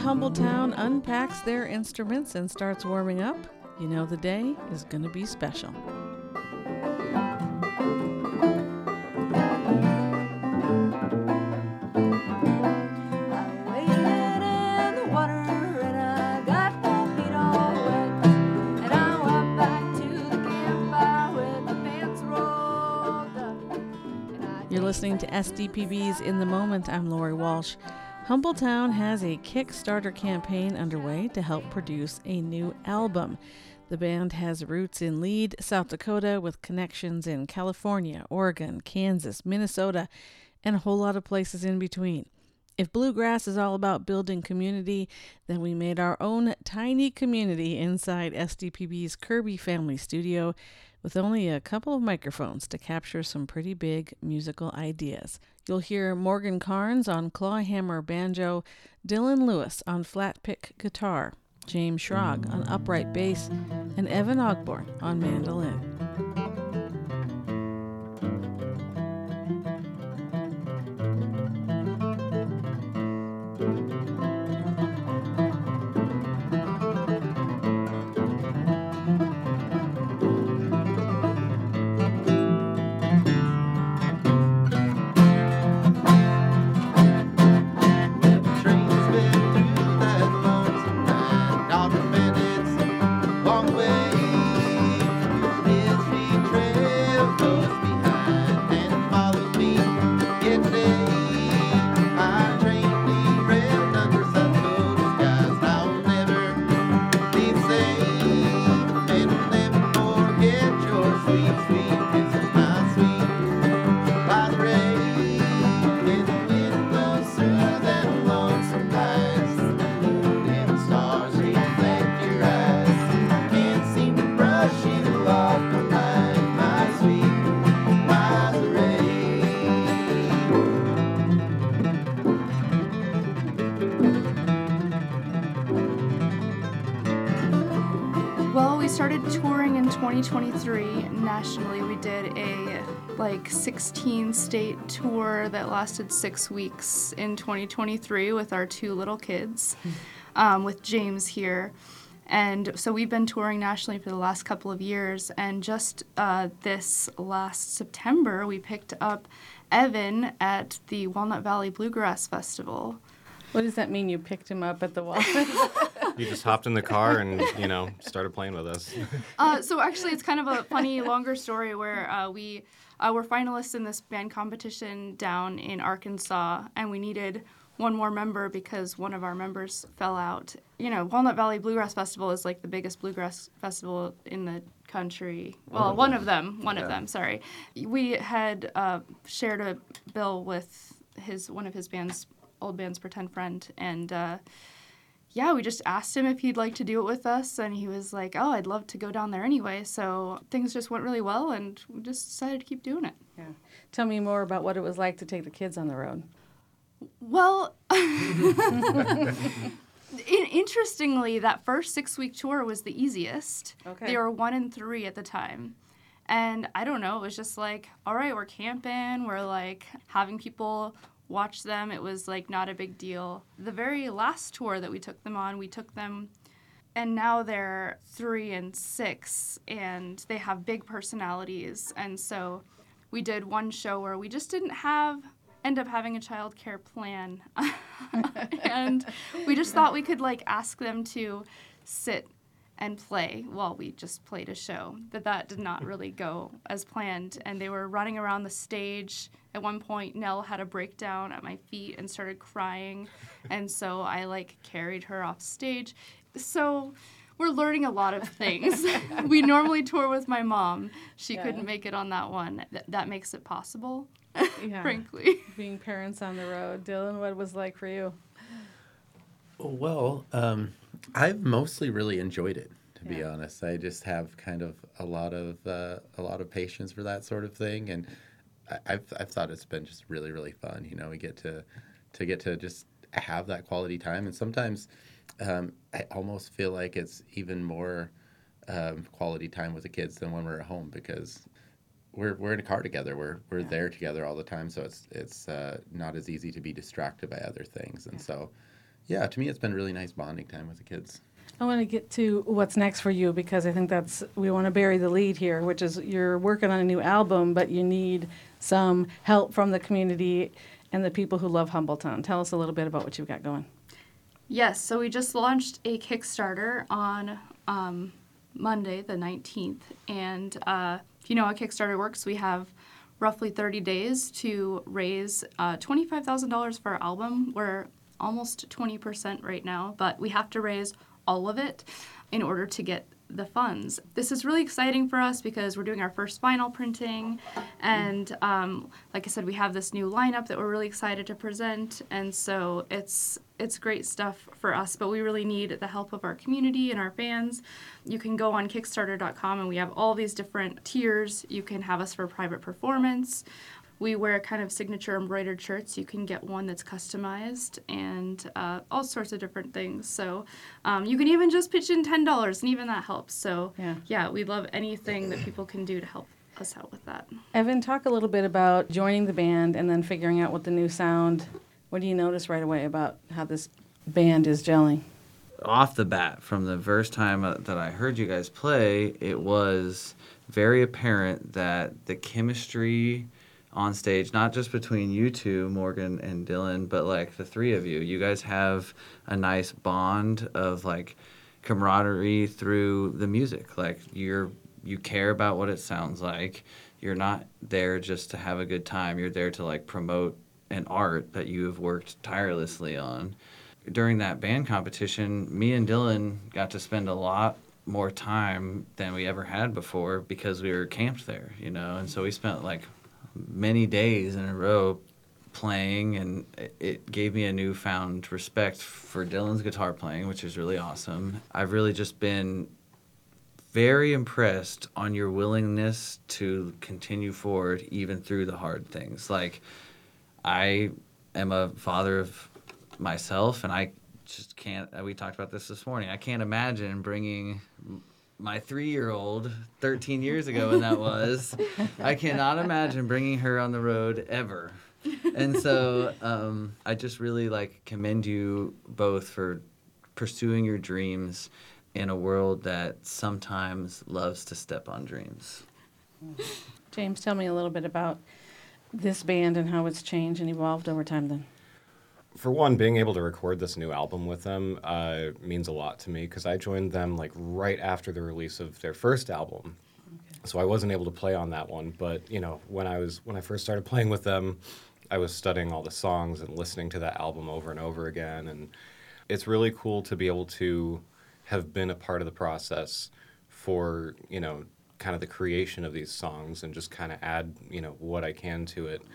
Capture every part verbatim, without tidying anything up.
Humbletown unpacks their instruments and starts warming up, you know the day is going to be special. You're listening to S D P B's In the Moment. I'm Lori Walsh. Humbletown has a Kickstarter campaign underway to help produce a new album. The band has roots in Lead, South Dakota, with connections in California, Oregon, Kansas, Minnesota, and a whole lot of places in between. If bluegrass is all about building community, then we made our own tiny community inside S D P B's Kirby family studio with only a couple of microphones to capture some pretty big musical ideas. You'll hear Morgan Carnes on clawhammer banjo, Dylan Lewis on flat pick guitar, James Schrag on upright bass, and Evan Ogborn on mandolin. twenty twenty-three nationally. We did a like sixteen state tour that lasted six weeks in twenty twenty-three with our two little kids, um, with James here. And so we've been touring nationally for the last couple of years, and just uh, this last September we picked up Evan at the Walnut Valley Bluegrass Festival. What does that mean, you picked him up at the Walnut? You just hopped in the car and, you know, started playing with us. Uh, so actually, it's kind of a funny, longer story where uh, we uh, were finalists in this band competition down in Arkansas, and we needed one more member because one of our members fell out. You know, Walnut Valley Bluegrass Festival is like the biggest bluegrass festival in the country. Well, one of them. One of them, one yeah. of them sorry. We had uh, shared a bill with his one of his band's, old band's pretend friend, and uh, yeah, we just asked him if he'd like to do it with us, and he was like, oh, I'd love to go down there anyway. So things just went really well, and we just decided to keep doing it. Yeah. Tell me more about what it was like to take the kids on the road. Well, interestingly, that first six-week tour was the easiest. Okay. They were one and three at the time. And I don't know, it was just like, all right, we're camping, we're like having people watch them. It was like not a big deal. The very last tour that we took them on, we took them, and now they're three and six, and they have big personalities. And so we did one show where we just didn't have, end up having a child care plan. And we just thought we could like ask them to sit and play while we just played a show. But that did not really go as planned. And they were running around the stage. At one point, Nell had a breakdown at my feet and started crying. And so I, like, carried her off stage. So we're learning a lot of things. We normally tour with my mom. She yeah. couldn't make it on that one. Th- that makes it possible, yeah. frankly. Being parents on the road. Dylan, what it was like for you? Well, um, I've mostly really enjoyed it, to yeah. be honest. I just have kind of a lot of uh, a lot of patience for that sort of thing, and I, I've I've thought it's been just really really fun. You know, we get to to get to just have that quality time, and sometimes um, I almost feel like it's even more um, quality time with the kids than when we're at home, because we're we're in a car together. We're we're yeah. there together all the time, so it's it's uh, not as easy to be distracted by other things, and yeah. so. Yeah, to me, it's been really nice bonding time with the kids. I want to get to what's next for you because I think that's, we want to bury the lead here, which is you're working on a new album, but you need some help from the community and the people who love Humbletown. Tell us a little bit about what you've got going. Yes, so we just launched a Kickstarter on um, Monday, the nineteenth. And uh, if you know how Kickstarter works, we have roughly thirty days to raise uh, twenty-five thousand dollars for our album. We're almost twenty percent right now, but we have to raise all of it in order to get the funds. This is really exciting for us because we're doing our first vinyl printing, and um, like I said, we have this new lineup that we're really excited to present, and so it's it's great stuff for us, but we really need the help of our community and our fans. You can go on Kickstarter dot com, and we have all these different tiers. You can have us for private performance. We wear kind of signature embroidered shirts. You can get one that's customized and uh, all sorts of different things. So um, you can even just pitch in ten dollars, and even that helps. So yeah. yeah, we love anything that people can do to help us out with that. Evan, talk a little bit about joining the band and then figuring out what the new sound, what do you notice right away about how this band is gelling? Off the bat, from the first time uh, that I heard you guys play, it was very apparent that the chemistry on stage, not just between you two, Morgan and Dylan, but like the three of you. You guys have a nice bond of like camaraderie through the music. Like you're you care about what it sounds like. You're not there just to have a good time. You're there to like promote an art that you have worked tirelessly on. During that band competition, me and Dylan got to spend a lot more time than we ever had before because we were camped there, you know, and so we spent like many days in a row playing, and it gave me a newfound respect for Dylan's guitar playing, which is really awesome. I've really just been very impressed on your willingness to continue forward even through the hard things. Like, I am a father of myself, and I just can't, we talked about this this morning, I can't imagine bringing my three-year-old thirteen years ago, and that was, I cannot imagine bringing her on the road ever. And so um, I just really like commend you both for pursuing your dreams in a world that sometimes loves to step on dreams. James, tell me a little bit about this band and how it's changed and evolved over time then. For one, being able to record this new album with them uh, means a lot to me because I joined them like right after the release of their first album. Okay. So I wasn't able to play on that one, but you know, when I was when I first started playing with them, I was studying all the songs and listening to that album over and over again, and it's really cool to be able to have been a part of the process for, you know, kind of the creation of these songs and just kind of add, you know, what I can to it.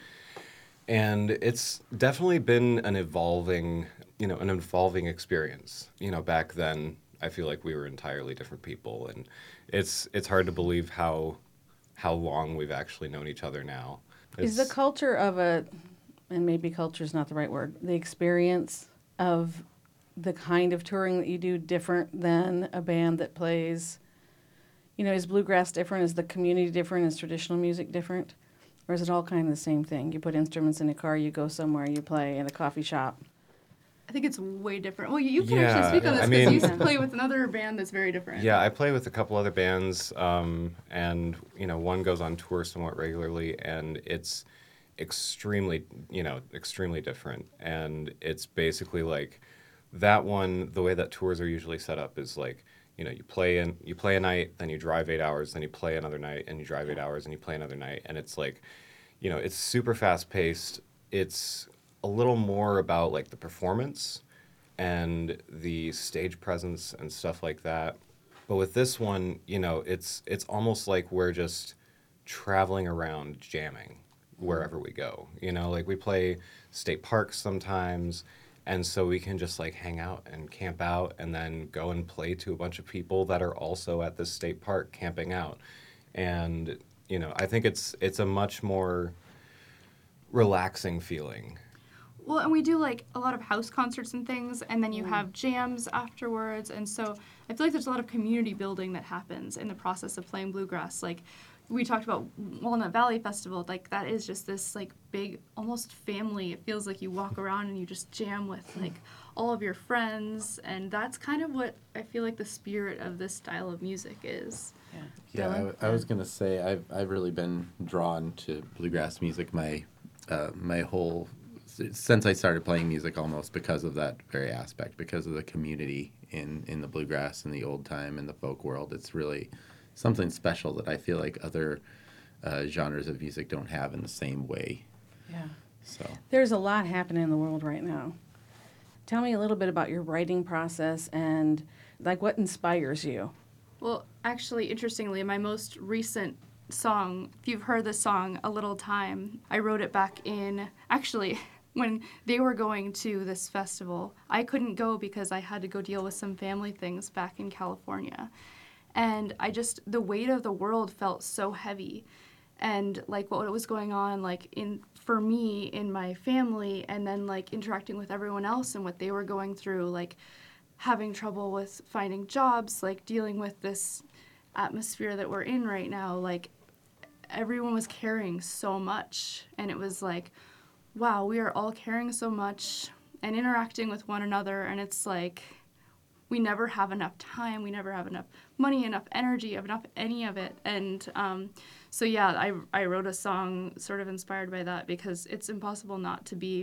And it's definitely been an evolving, you know, an evolving experience. You know, back then, I feel like we were entirely different people, and it's it's hard to believe how how long we've actually known each other now. It's, is the culture of a, and maybe culture is not the right word, the experience of the kind of touring that you do different than a band that plays, you know, is bluegrass different? Is the community different? Is traditional music different? Or is it all kind of the same thing? You put instruments in a car, you go somewhere, you play in a coffee shop. I think it's way different. Well, you can yeah, actually speak on this I because mean, you play with another band that's very different. Yeah, I play with a couple other bands, um, and you know, one goes on tour somewhat regularly, and it's extremely, you know, extremely different. And it's basically like that one. The way that tours are usually set up is like, you know, you play in, you play a night, then you drive eight hours, then you play another night, and you drive eight hours, and you play another night, and it's like, you know, it's super fast paced. It's a little more about like the performance and the stage presence and stuff like that. But with this one, you know, it's it's almost like we're just traveling around jamming wherever we go. You know, like we play state parks sometimes. And so we can just like hang out and camp out and then go and play to a bunch of people that are also at this state park camping out. And, you know, I think it's it's a much more relaxing feeling. Well, and we do like a lot of house concerts and things, and then you Mm. have jams afterwards. And so I feel like there's a lot of community building that happens in the process of playing bluegrass. Like, we talked about Walnut Valley Festival, like that is just this like big, almost family. It feels like you walk around and you just jam with like all of your friends, and that's kind of what I feel like the spirit of this style of music is. Yeah. Yeah, Dylan? I, I was gonna say I've I've really been drawn to bluegrass music my uh, my whole since I started playing music, almost because of that very aspect, because of the community in in the bluegrass and the old time and the folk world. It's really something special that I feel like other uh, genres of music don't have in the same way. Yeah. So There's a lot happening in the world right now. Tell me a little bit about your writing process and like what inspires you. Well, actually, interestingly, my most recent song, if you've heard the song A Little Time, I wrote it back in, actually, when they were going to this festival. I couldn't go because I had to go deal with some family things back in California. And I just, the weight of the world felt so heavy. And like what was going on, like in for me in my family, and then like interacting with everyone else and what they were going through, like having trouble with finding jobs, like dealing with this atmosphere that we're in right now, like everyone was carrying so much, and it was like, wow, we are all carrying so much and interacting with one another, and it's like we never have enough time, we never have enough money, enough energy, enough any of it. And um, so yeah, I, I wrote a song sort of inspired by that, because it's impossible not to be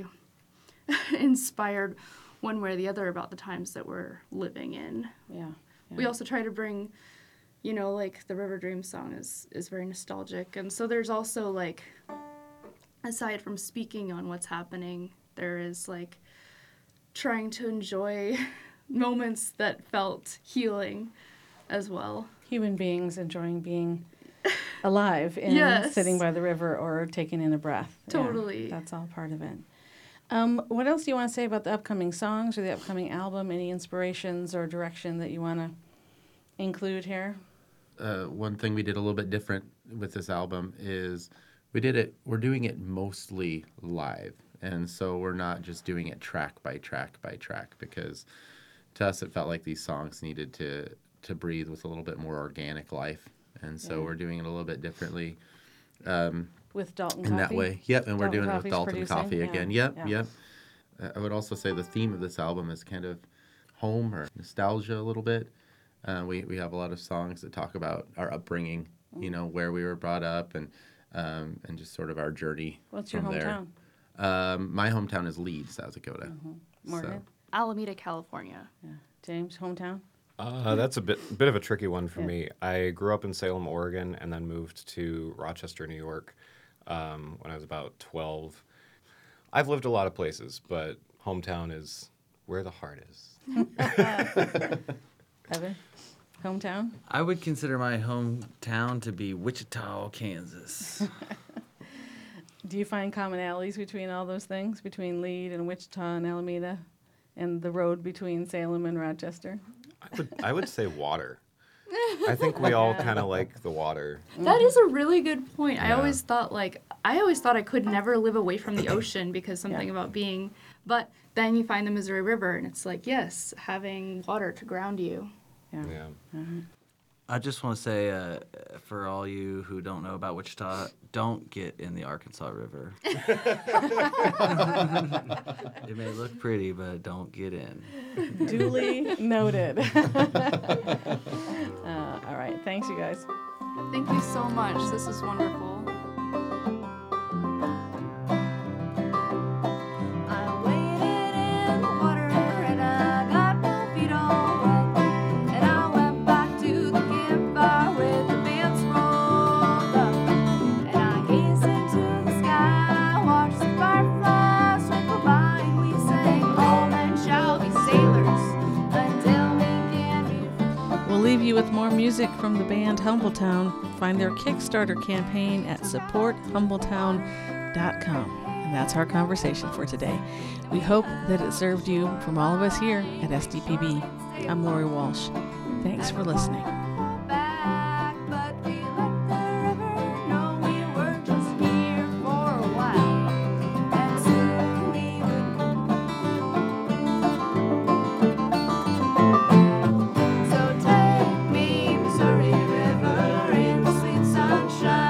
inspired one way or the other about the times that we're living in. Yeah. yeah. We also try to bring, you know, like the River Dreams song is, is very nostalgic. And so there's also like, aside from speaking on what's happening, there is like trying to enjoy moments that felt healing as well. Human beings enjoying being alive and Yes. sitting by the river or taking in a breath. Yeah, Totally. that's all part of it. Um, what else do you want to say about the upcoming songs or the upcoming album? Any inspirations or direction that you want to include here? uh, one thing we did a little bit different with this album is we did it, we're doing it mostly live. And so we're not just doing it track by track by track, because to us it felt like these songs needed to, to breathe with a little bit more organic life. And so Yeah. we're doing it a little bit differently. Um, With Dalton in Coffee? that way. Yep, and we're Dalton doing it Coffee's with Dalton producing, Coffee yeah, again. Yep, yeah. yep. Uh, I would also say the theme of this album is kind of home or nostalgia a little bit. Uh, we, we have a lot of songs that talk about our upbringing, you know, where we were brought up, and um, and just sort of our journey. What's your from hometown? there. Um, my hometown is Leeds, South Dakota. Morgan? Alameda, California. Yeah. James, hometown? Uh, that's a bit bit of a tricky one for Yeah. me. I grew up in Salem, Oregon, and then moved to Rochester, New York, um, when I was about twelve. I've lived a lot of places, but hometown is where the heart is. Evan? Hometown? I would consider my hometown to be Wichita, Kansas. Do you find commonalities between all those things, between Lead and Wichita and Alameda, and the road between Salem and Rochester? I would I would say water. I think we all kind of like the water. That is a really good point. I Yeah. always thought like I always thought I could never live away from the ocean because something Yeah. about being, but then you find the Missouri River and it's like, yes, having water to ground you. Yeah. Yeah. I just want to say, uh, for all you who don't know about Wichita, don't get in the Arkansas River. It may look pretty, but don't get in. Duly noted. uh, all right. Thanks, you guys. Thank you so much. This is wonderful. I waded in the water and I got my feet all wet. And I went back to the campfire with the bands rolled up. And I gazed into the sky, watched the fireflies twinkle by, and we sang, all men shall be sailors until we can be. We'll leave you with more music from the band Humbletown. Find their Kickstarter campaign at support humbletown dot com. And that's our conversation for today. We hope that it served you from all of us here at S D P B. I'm Lori Walsh. Thanks for listening. Back, but we let the river know we were just here for a while, and soon we would. So take me, Missouri River, in the sweet sunshine.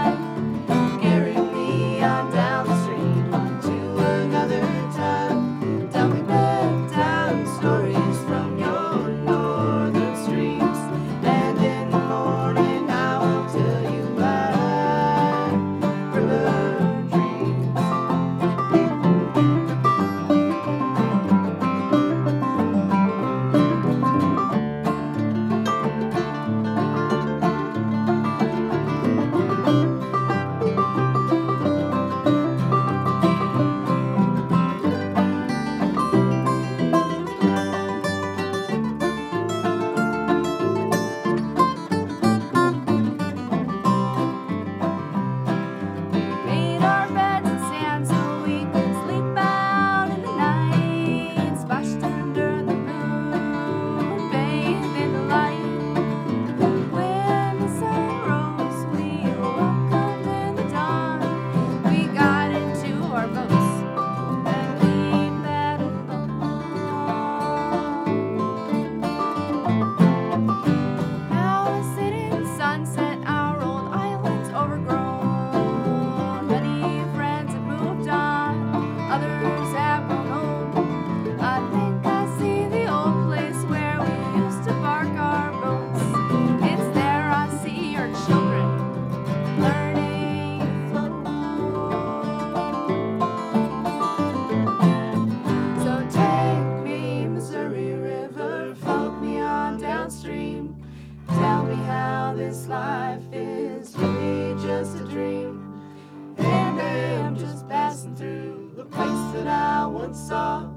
once saw.